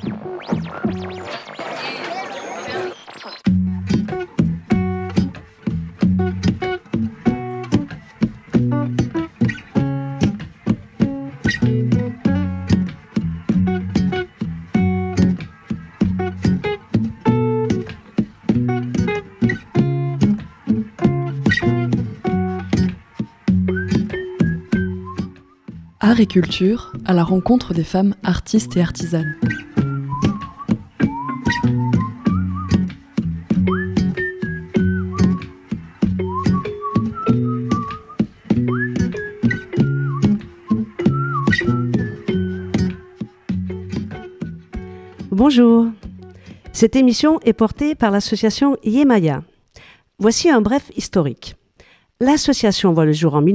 Art et culture à la rencontre des femmes artistes et artisanes. Bonjour, cette émission est portée par l'association Yemaya. Voici un bref historique. L'association voit le jour en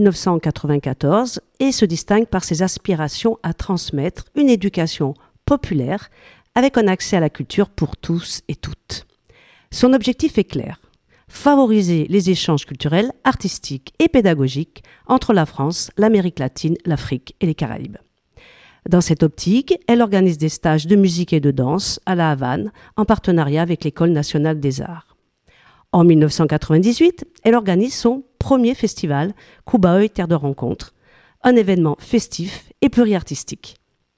1994 et se distingue par ses aspirations à transmettre une éducation populaire avec un accès à la culture pour tous et toutes. Son objectif est clair, favoriser les échanges culturels, artistiques et pédagogiques entre la France, l'Amérique latine, l'Afrique et les Caraïbes. Dans cette optique, elle organise des stages de musique et de danse à La Havane en partenariat avec l'École nationale des arts. En 1998, elle organise son premier festival, Cubaoy Terre de Rencontre, un événement festif et pluriartistique.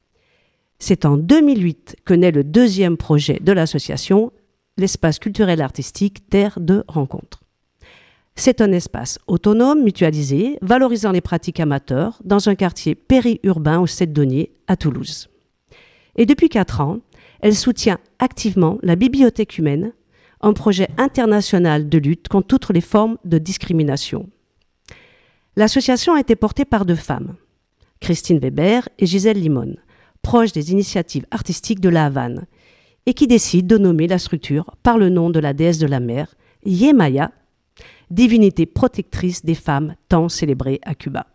C'est en 2008 que naît le deuxième projet de l'association, l'espace culturel artistique Terre de Rencontre. C'est un espace autonome, mutualisé, valorisant les pratiques amateurs dans un quartier périurbain au 7 Deniers à Toulouse. Et depuis 4 ans, elle soutient activement la Bibliothèque humaine, un projet international de lutte contre toutes les formes de discrimination. L'association a été portée par 2 femmes, Christine Weber et Gisèle Limon, proches des initiatives artistiques de La Havane, et qui décident de nommer la structure par le nom de la déesse de la mer, Yemaya, divinité protectrice des femmes tant célébrée à Cuba.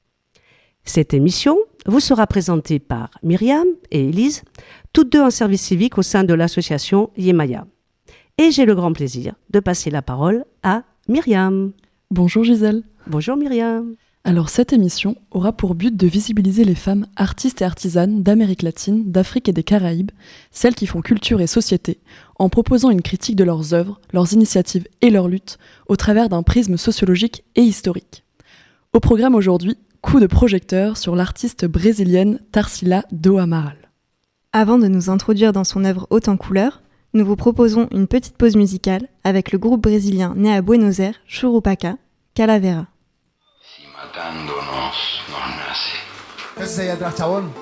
Cette émission vous sera présentée par Myriam et Élise, toutes 2 en service civique au sein de l'association Yemaya. Et j'ai le grand plaisir de passer la parole à Myriam. Bonjour Gisèle. Bonjour Myriam. Alors cette émission aura pour but de visibiliser les femmes artistes et artisanes d'Amérique latine, d'Afrique et des Caraïbes, celles qui font culture et société, en proposant une critique de leurs œuvres, leurs initiatives et leurs luttes, au travers d'un prisme sociologique et historique. Au programme aujourd'hui, coup de projecteur sur l'artiste brésilienne Tarsila do Amaral. Avant de nous introduire dans son œuvre haute en couleurs, nous vous proposons une petite pause musicale avec le groupe brésilien né à Buenos Aires, Churupaca, Calavera. Si matándonos nos nace. ¿Qué haces ahí atrás, chabón?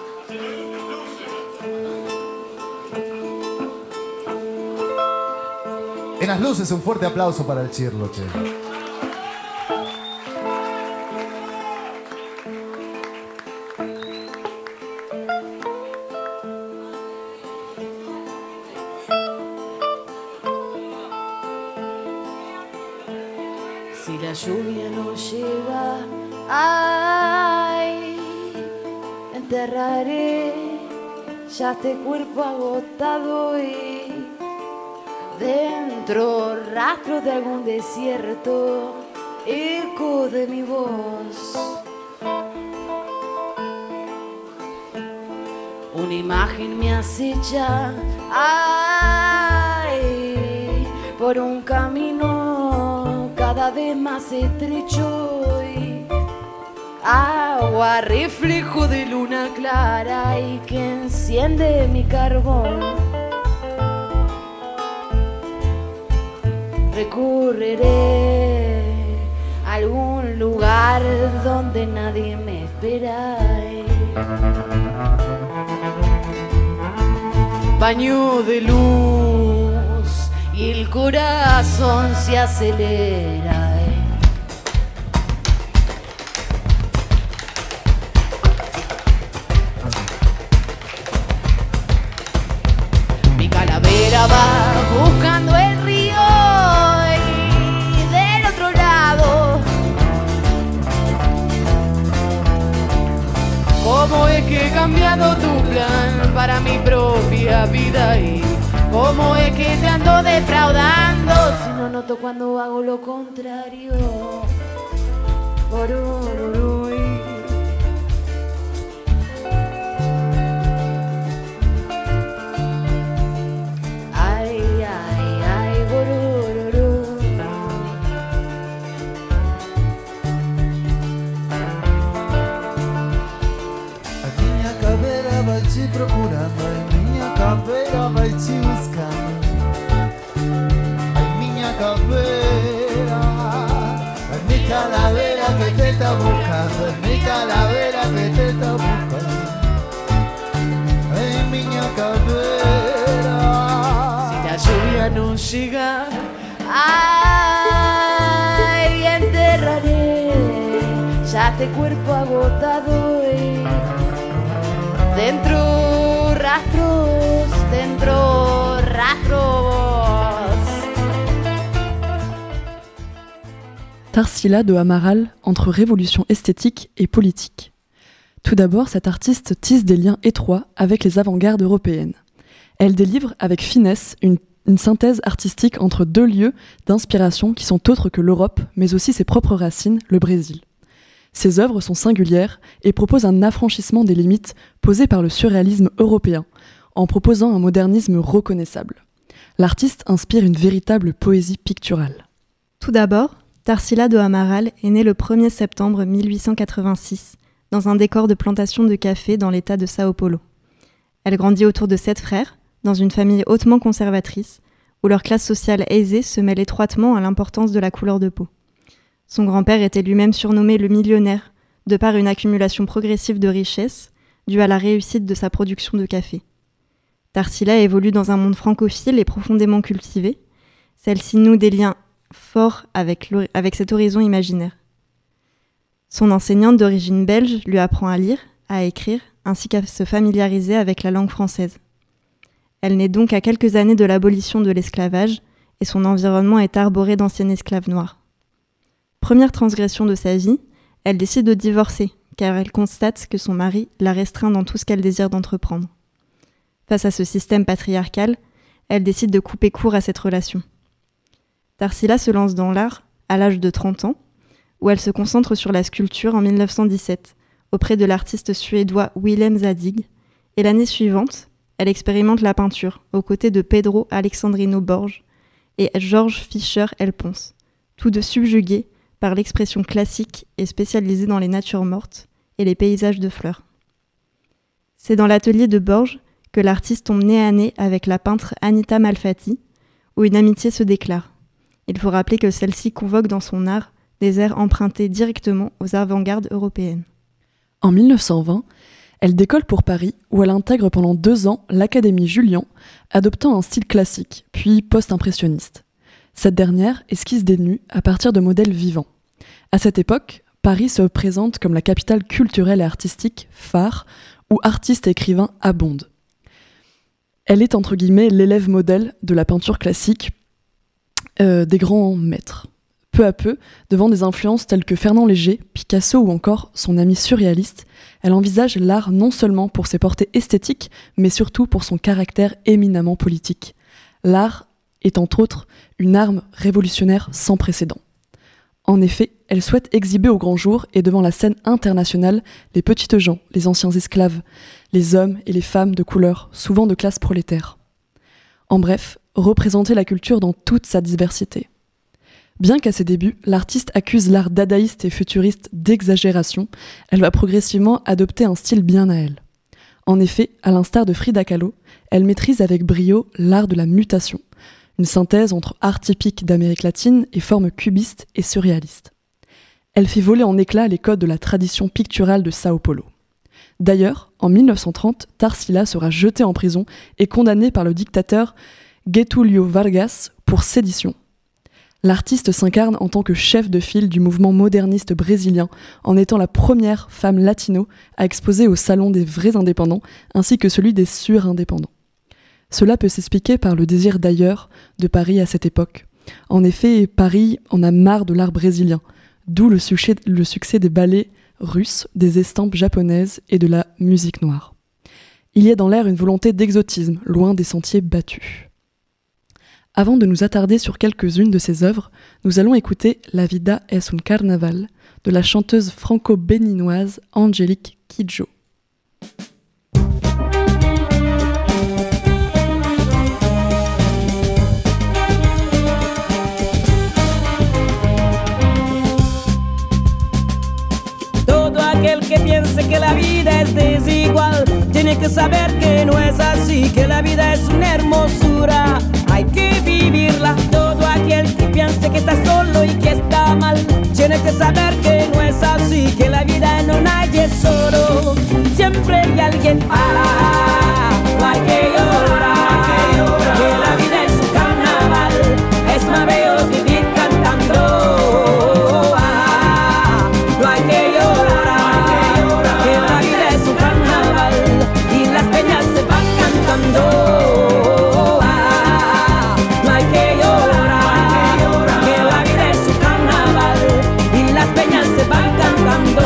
En las luces, un fuerte aplauso para el Chirlo, che. Si la lluvia no llega, ay, enterraré ya este cuerpo agotado y dentro rastro de algún desierto, eco de mi voz. Una imagen me acecha, ay, por un camino cada vez más estrecho y agua, reflejo de luna clara y que enciende mi carbón. Recurriré a algún lugar donde nadie me espera. Baño de luz y el corazón se acelera. Mi calavera va buscando el río y del otro lado, ¿cómo es que he cambiado tu plan para mi propia vida? Y ¿cómo es que te ando defraudando si no noto cuando hago lo contrario? Orororoi. vaig procurando, ai minha caveira vaig buscando, ai minha caveira, ai mi calavera que te está buscando, ai mi calavera que te está buscando, ai minha caveira. Si la lluvia no llega, ay, enterraré ya este cuerpo agotado y dentro rastros, dentro rastros. Tarsila de Amaral entre révolution esthétique et politique. Tout d'abord, cette artiste tisse des liens étroits avec les avant-gardes européennes. Elle délivre avec finesse une synthèse artistique entre deux lieux d'inspiration qui sont autres que l'Europe, mais aussi ses propres racines, le Brésil. Ses œuvres sont singulières et proposent un affranchissement des limites posées par le surréalisme européen, en proposant un modernisme reconnaissable. L'artiste inspire une véritable poésie picturale. Tout d'abord, Tarsila do Amaral est née le 1er septembre 1886, dans un décor de plantation de café dans l'état de Sao Paulo. Elle grandit autour de 7 frères, dans une famille hautement conservatrice, où leur classe sociale aisée se mêle étroitement à l'importance de la couleur de peau. Son grand-père était lui-même surnommé le millionnaire, de par une accumulation progressive de richesses, due à la réussite de sa production de café. Tarsila évolue dans un monde francophile et profondément cultivé. Celle-ci noue des liens forts avec cet horizon imaginaire. Son enseignante d'origine belge lui apprend à lire, à écrire, ainsi qu'à se familiariser avec la langue française. Elle naît donc à quelques années de l'abolition de l'esclavage et son environnement est arboré d'anciens esclaves noirs. Première transgression de sa vie, elle décide de divorcer car elle constate que son mari la restreint dans tout ce qu'elle désire d'entreprendre. Face à ce système patriarcal, elle décide de couper court à cette relation. Tarsila se lance dans l'art à l'âge de 30 ans, où elle se concentre sur la sculpture en 1917, auprès de l'artiste suédois Willem Zadig, et l'année suivante, elle expérimente la peinture, aux côtés de Pedro Alexandrino Borges et Georges Fischer-Elpons, tous deux subjugués par l'expression classique et spécialisée dans les natures mortes et les paysages de fleurs. C'est dans l'atelier de Borges que l'artiste tombe nez à nez avec la peintre Anita Malfatti, où une amitié se déclare. Il faut rappeler que celle-ci convoque dans son art des airs empruntés directement aux avant-gardes européennes. En 1920, elle décolle pour Paris, où elle intègre pendant 2 ans l'Académie Julian, adoptant un style classique, puis post-impressionniste. Cette dernière esquisse des nus à partir de modèles vivants. À cette époque, Paris se présente comme la capitale culturelle et artistique phare, où artistes et écrivains abondent. Elle est entre guillemets l'élève modèle de la peinture classique, des grands maîtres. Peu à peu, devant des influences telles que Fernand Léger, Picasso ou encore son ami surréaliste, elle envisage l'art non seulement pour ses portées esthétiques, mais surtout pour son caractère éminemment politique. L'art est entre autres une arme révolutionnaire sans précédent. En effet, elle souhaite exhiber au grand jour et devant la scène internationale les petites gens, les anciens esclaves, les hommes et les femmes de couleur, souvent de classe prolétaire. En bref, représenter la culture dans toute sa diversité. Bien qu'à ses débuts, l'artiste accuse l'art dadaïste et futuriste d'exagération, elle va progressivement adopter un style bien à elle. En effet, à l'instar de Frida Kahlo, elle maîtrise avec brio l'art de la mutation, une synthèse entre art typique d'Amérique latine et formes cubistes et surréalistes. Elle fait voler en éclats les codes de la tradition picturale de Sao Paulo. D'ailleurs, en 1930, Tarsila sera jetée en prison et condamnée par le dictateur Getúlio Vargas pour sédition. L'artiste s'incarne en tant que chef de file du mouvement moderniste brésilien, en étant la première femme latino à exposer au Salon des vrais indépendants, ainsi que celui des surindépendants. Cela peut s'expliquer par le désir d'ailleurs de Paris à cette époque. En effet, Paris en a marre de l'art brésilien, d'où le succès des ballets russes, des estampes japonaises et de la musique noire. Il y a dans l'air une volonté d'exotisme, loin des sentiers battus. Avant de nous attarder sur quelques-unes de ses œuvres, nous allons écouter La vida es un carnaval de la chanteuse franco-béninoise Angélique Kidjo. Todo aquel que piense que la vida es desigual tiene que que saber que no es así, que la vida es una hermosura, hay que vivirla. Todo aquel que piense que está solo y que está mal, tiene que saber que no es así, que la vida no nadie solo, siempre hay alguien. No hay que llorar, que la vida es un carnaval, es más bello vivir cantando. No hay que llorar, que la vida es un carnaval y las peñas se van cantando. No hay que llorar, que la vida es un carnaval y las peñas se van cantando.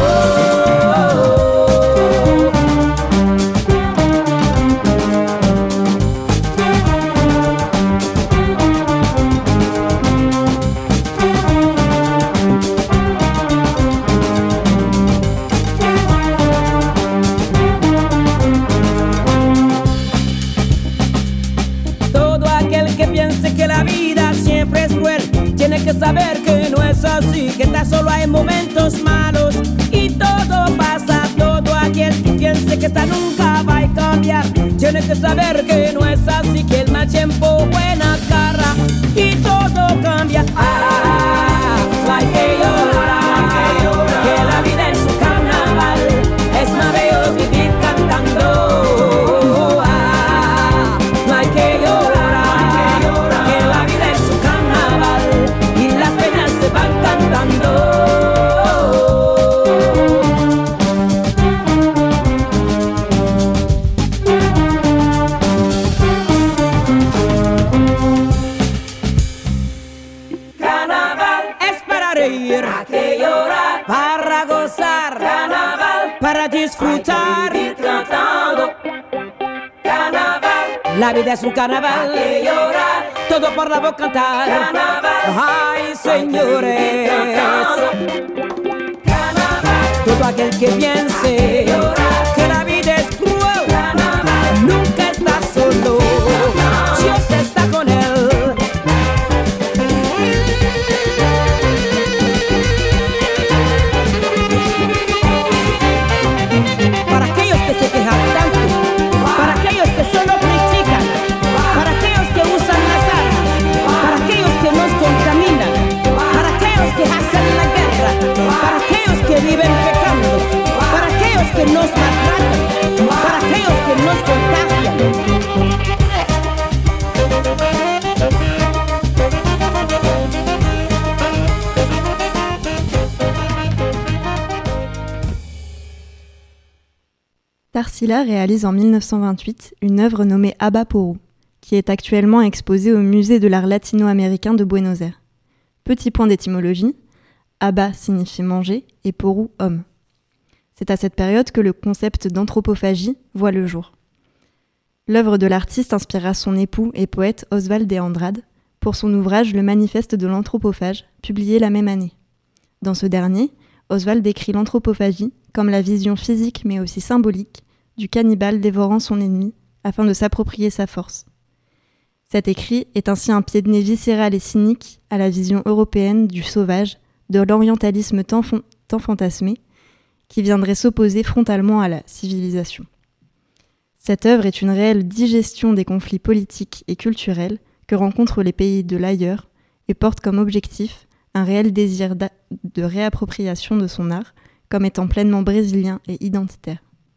Tiene que saber que no es así, que tan solo hay momentos malos y todo pasa. Todo aquel que piense que esta nunca va a cambiar, tiene que saber que no es así, que el mal tiempo buena cara y todo cambia. No hay que llorar, que la vida es un carnaval, es más bello vivir cantando. No hay que llorar, que la vida es un carnaval y las penas se van cantando. Carnaval es para reír, hay que llorar, para gozar. Carnaval para disfrutar, vivir cantando. Carnaval, la vida es un carnaval, hay que llorar, todo por la voz cantar. Carnaval, ay señores, carnaval, todo aquel que piense que la vida es cruel, carnaval, nunca está solo, Dios está con él. Para aquellos que se quejan tanto, para aquellos que solo critican, para aquellos que usan las armas, para aquellos que nos contaminan, para aquellos que hacen la guerra, para aquellos que viven pecando, para aquellos que nos maltratan, para aquellos que nos contagian. Tarsila réalise en 1928 une œuvre nommée Abba Porou, qui est actuellement exposée au Musée de l'art latino-américain de Buenos Aires. Petit point d'étymologie, Abba signifie manger et Porou homme. C'est à cette période que le concept d'anthropophagie voit le jour. L'œuvre de l'artiste inspira son époux et poète Oswald de Andrade pour son ouvrage Le Manifeste de l'anthropophage, publié la même année. Dans ce dernier, Oswald décrit l'anthropophagie comme la vision physique mais aussi symbolique du cannibale dévorant son ennemi afin de s'approprier sa force. Cet écrit est ainsi un pied de nez viscéral et cynique à la vision européenne du sauvage, de l'orientalisme tant fantasmé, qui viendrait s'opposer frontalement à la civilisation. Cette œuvre est une réelle digestion des conflits politiques et culturels que rencontrent les pays de l'ailleurs et porte comme objectif un réel désir de réappropriation de son art comme étant pleinement brésilien et identitaire.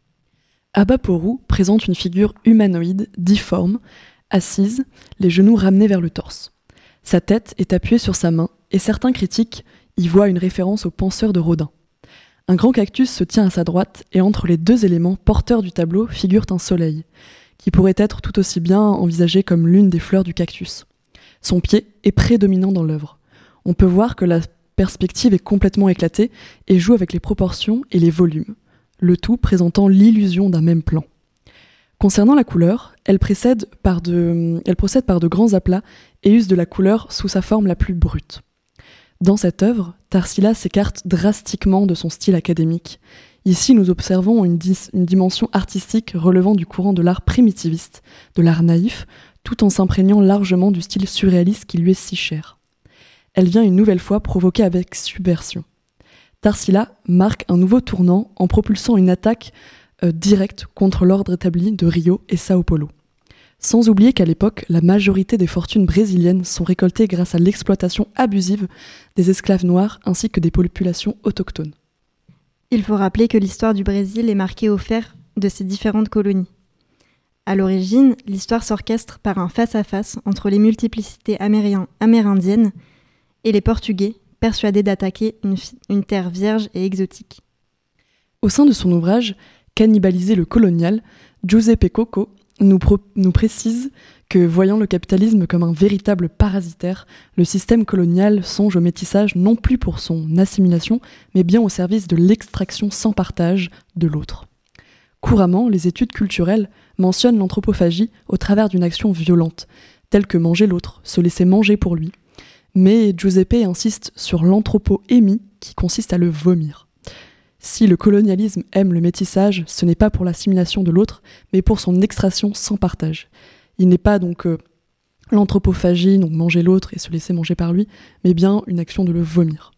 Abba Porou présente une figure humanoïde, difforme, assise, les genoux ramenés vers le torse. Sa tête est appuyée sur sa main et certains critiques y voient une référence au penseur de Rodin. Un grand cactus se tient à sa droite et entre les deux éléments porteurs du tableau figure un soleil, qui pourrait être tout aussi bien envisagé comme l'une des fleurs du cactus. Son pied est prédominant dans l'œuvre. On peut voir que la perspective est complètement éclatée et joue avec les proportions et les volumes, le tout présentant l'illusion d'un même plan. Concernant la couleur, elle procède par de grands aplats et use de la couleur sous sa forme la plus brute. Dans cette œuvre, Tarsila s'écarte drastiquement de son style académique. Ici, nous observons une dimension artistique relevant du courant de l'art primitiviste, de l'art naïf, tout en s'imprégnant largement du style surréaliste qui lui est si cher. Elle vient une nouvelle fois provoquer avec subversion. Tarsila marque un nouveau tournant en propulsant une attaque directe contre l'ordre établi de Rio et Sao Paulo. Sans oublier qu'à l'époque, la majorité des fortunes brésiliennes sont récoltées grâce à l'exploitation abusive des esclaves noirs ainsi que des populations autochtones. Il faut rappeler que l'histoire du Brésil est marquée au fer de ses différentes colonies. À l'origine, l'histoire s'orchestre par un face-à-face entre les multiplicités amérindiennes et les Portugais, persuadés d'attaquer une terre vierge et exotique. Au sein de son ouvrage « Cannibaliser le colonial », Giuseppe Coco nous précise que, voyant le capitalisme comme un véritable parasitaire, le système colonial songe au métissage non plus pour son assimilation, mais bien au service de l'extraction sans partage de l'autre. Couramment, les études culturelles mentionnent l'anthropophagie au travers d'une action violente, telle que manger l'autre, se laisser manger pour lui. Mais Giuseppe insiste sur l'anthropoémie qui consiste à le vomir. Si le colonialisme aime le métissage, ce n'est pas pour l'assimilation de l'autre, mais pour son extraction sans partage. Il n'est pas donc l'anthropophagie, donc manger l'autre et se laisser manger par lui, mais bien une action de le vomir.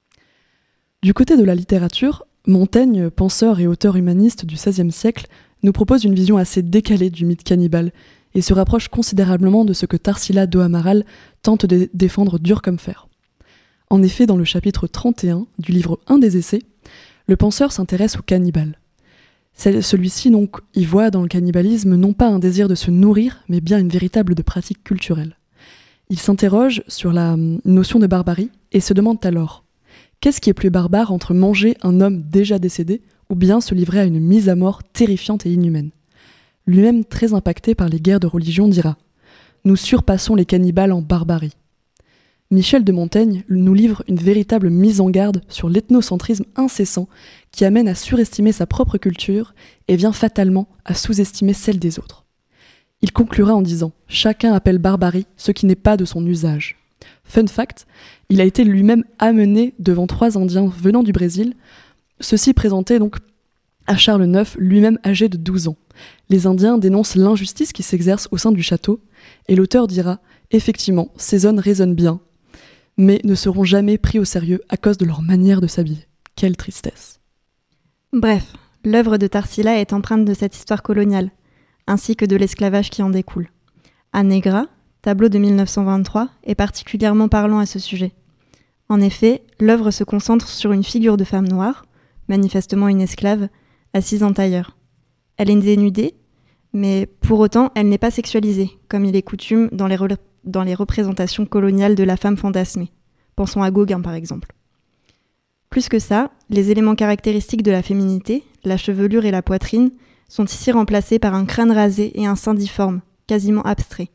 Du côté de la littérature, Montaigne, penseur et auteur humaniste du XVIe siècle, nous propose une vision assez décalée du mythe cannibale et se rapproche considérablement de ce que Tarsila do Amaral tente de défendre dur comme fer. En effet, dans le chapitre 31 du livre 1 des essais, le penseur s'intéresse au cannibale. Celui-ci donc y voit dans le cannibalisme non pas un désir de se nourrir, mais bien une véritable pratique culturelle. Il s'interroge sur la notion de barbarie et se demande alors « Qu'est-ce qui est plus barbare entre manger un homme déjà décédé ou bien se livrer à une mise à mort terrifiante et inhumaine ?» Lui-même très impacté par les guerres de religion dira « Nous surpassons les cannibales en barbarie ». Michel de Montaigne nous livre une véritable mise en garde sur l'ethnocentrisme incessant qui amène à surestimer sa propre culture et vient fatalement à sous-estimer celle des autres. Il conclura en disant « Chacun appelle barbarie ce qui n'est pas de son usage ». Fun fact, il a été lui-même amené devant 3 Indiens venant du Brésil. Ceux-ci présentaient donc à Charles IX, lui-même âgé de 12 ans. Les Indiens dénoncent l'injustice qui s'exerce au sein du château et l'auteur dira « Effectivement, ces zones résonnent bien, mais ne seront jamais pris au sérieux à cause de leur manière de s'habiller. Quelle tristesse. » Bref, l'œuvre de Tarsila est empreinte de cette histoire coloniale, ainsi que de l'esclavage qui en découle. A Negra, tableau de 1923, est particulièrement parlant à ce sujet. En effet, l'œuvre se concentre sur une figure de femme noire, manifestement une esclave, assise en tailleur. Elle est dénudée, mais pour autant, elle n'est pas sexualisée, comme il est coutume dans les représentations coloniales de la femme fantasmée. Pensons à Gauguin par exemple. Plus que ça, les éléments caractéristiques de la féminité, la chevelure et la poitrine, sont ici remplacés par un crâne rasé et un sein difforme, quasiment abstrait.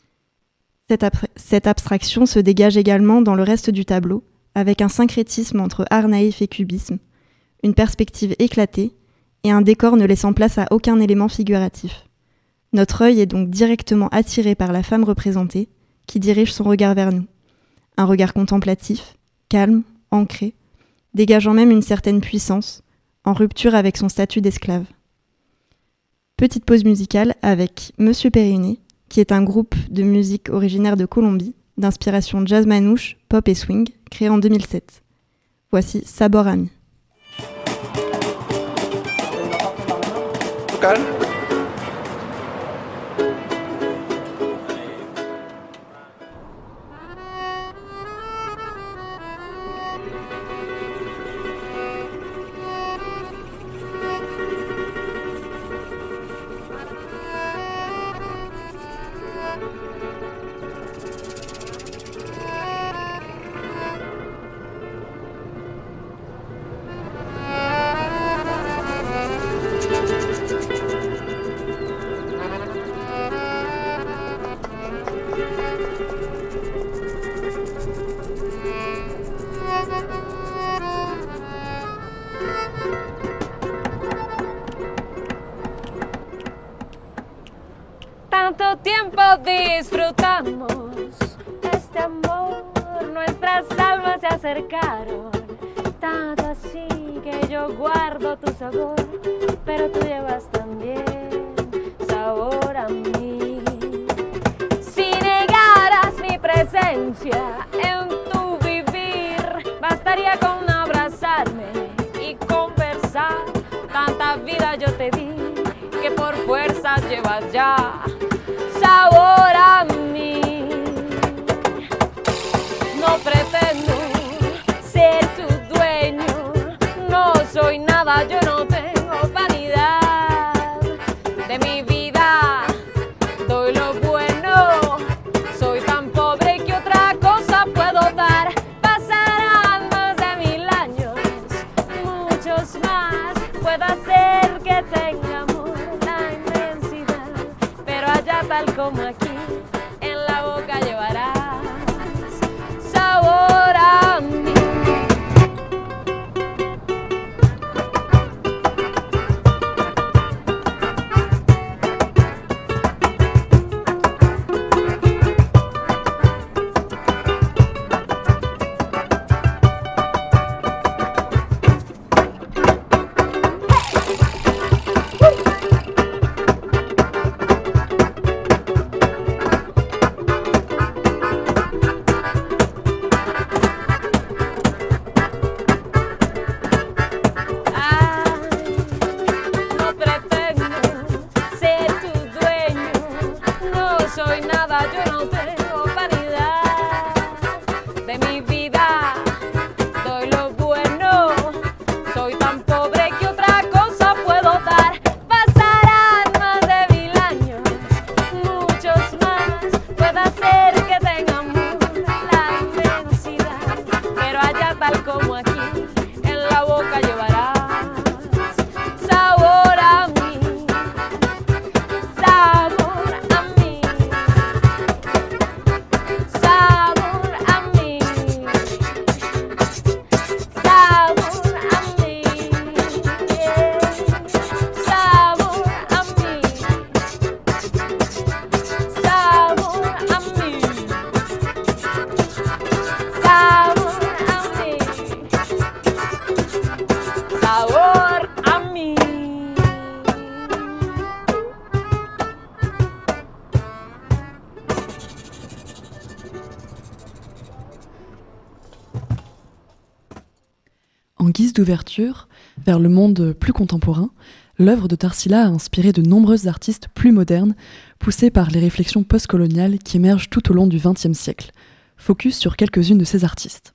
Cette abstraction se dégage également dans le reste du tableau, avec un syncrétisme entre art naïf et cubisme, une perspective éclatée et un décor ne laissant place à aucun élément figuratif. Notre œil est donc directement attiré par la femme représentée, qui dirige son regard vers nous. Un regard contemplatif, calme, ancré, dégageant même une certaine puissance, en rupture avec son statut d'esclave. Petite pause musicale avec Monsieur Périné, qui est un groupe de musique originaire de Colombie, d'inspiration jazz manouche, pop et swing, créé en 2007. Voici Sabor Ami. Tanto tiempo disfrutamos este amor, nuestras almas se acercaron, tanto así que yo guardo tu sabor, pero tú llevas también sabor a mí. Si negaras mi presencia en tu vivir, bastaría con abrazarme y conversar, tanta vida yo te fuerzas llevas ya sabor a mí. No pretendo ser tu dueño, no soy nada, yo no tengo vanidad. De mi vida doy lo bueno, soy tan pobre que otra cosa puedo dar. Pasarán más de 1000 años, muchos más, puedo hacer que tengamos la inmensidad, pero allá tal como aquí, en la boca llevarás sabor a mí. Soy nada, yo no tengo vanidad. De mi vida doy lo bueno, soy tan pobre que otra cosa puedo dar. Pasarán más de 1000 años, muchos más, puedo hacer que tengamos la inmensidad, pero allá tal como aquí, en la boca llevarás sabor a mí, sabor a mí. Sabor a mí, sabor a mí, sabor a mí, sabor a mí, sabor a mí. En guise d'ouverture vers le monde plus contemporain, l'œuvre de Tarsila a inspiré de nombreux artistes plus modernes, poussés par les réflexions postcoloniales qui émergent tout au long du XXe siècle. Focus sur quelques-unes de ces artistes.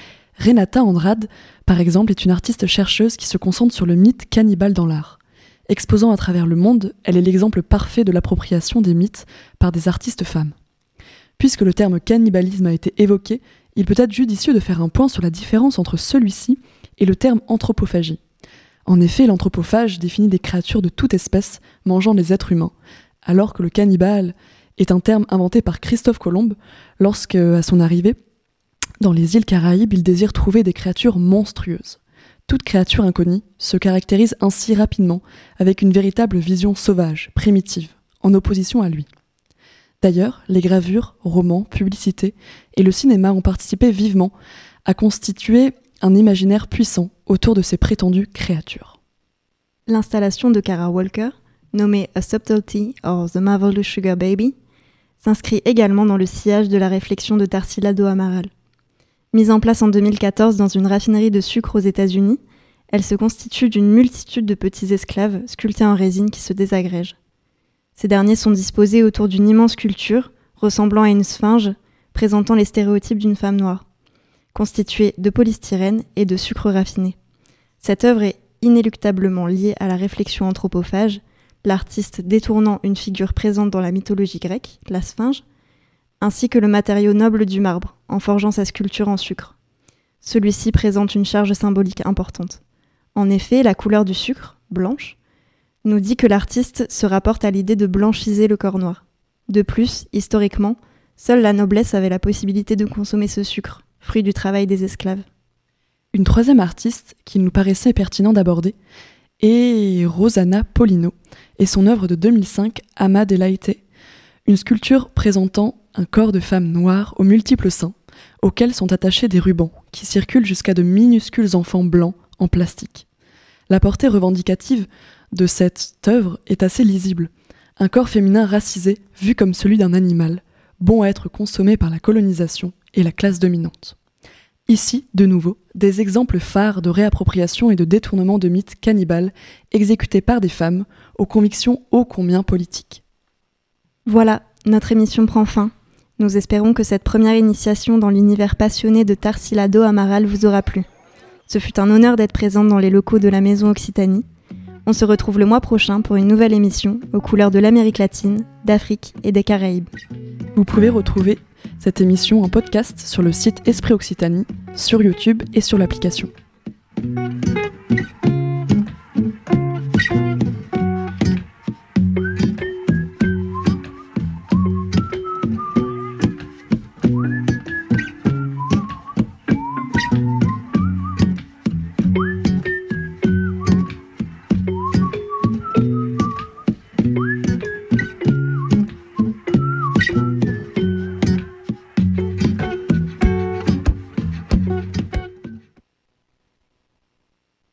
Renata Andrade, par exemple, est une artiste chercheuse qui se concentre sur le mythe cannibale dans l'art. Exposant à travers le monde, elle est l'exemple parfait de l'appropriation des mythes par des artistes femmes. Puisque le terme cannibalisme a été évoqué, il peut être judicieux de faire un point sur la différence entre celui-ci et le terme anthropophagie. En effet, l'anthropophage définit des créatures de toute espèce mangeant les êtres humains, alors que le cannibale est un terme inventé par Christophe Colomb lorsque, à son arrivée, dans les îles Caraïbes, il désire trouver des créatures monstrueuses. Toute créature inconnue se caractérise ainsi rapidement avec une véritable vision sauvage, primitive, en opposition à lui. D'ailleurs, les gravures, romans, publicités et le cinéma ont participé vivement à constituer un imaginaire puissant autour de ces prétendues créatures. L'installation de Kara Walker, nommée A Subtlety or The Marvelous Sugar Baby, s'inscrit également dans le sillage de la réflexion de Tarsila do Amaral. Mise en place en 2014 dans une raffinerie de sucre aux États-Unis, elle se constitue d'une multitude de petits esclaves sculptés en résine qui se désagrègent. Ces derniers sont disposés autour d'une immense sculpture ressemblant à une sphinge présentant les stéréotypes d'une femme noire, constituée de polystyrène et de sucre raffiné. Cette œuvre est inéluctablement liée à la réflexion anthropophage, l'artiste détournant une figure présente dans la mythologie grecque, la sphinge, ainsi que le matériau noble du marbre, en forgeant sa sculpture en sucre. Celui-ci présente une charge symbolique importante. En effet, la couleur du sucre, blanche, nous dit que l'artiste se rapporte à l'idée de blanchiser le corps noir. De plus, historiquement, seule la noblesse avait la possibilité de consommer ce sucre, fruit du travail des esclaves. Une troisième artiste qu'il nous paraissait pertinent d'aborder est Rosanna Polino et son œuvre de 2005, Ama de Laite, une sculpture présentant un corps de femme noire aux multiples seins, auxquels sont attachés des rubans qui circulent jusqu'à de minuscules enfants blancs en plastique. La portée revendicative de cette œuvre est assez lisible. Un corps féminin racisé, vu comme celui d'un animal, bon à être consommé par la colonisation et la classe dominante. Ici, de nouveau, des exemples phares de réappropriation et de détournement de mythes cannibales exécutés par des femmes aux convictions ô combien politiques. Voilà, notre émission prend fin. Nous espérons que cette première initiation dans l'univers passionné de Tarsila Do Amaral vous aura plu. Ce fut un honneur d'être présente dans les locaux de la Maison Occitanie. On se retrouve le mois prochain pour une nouvelle émission aux couleurs de l'Amérique latine, d'Afrique et des Caraïbes. Vous pouvez retrouver cette émission en podcast sur le site Esprit Occitanie, sur YouTube et sur l'application.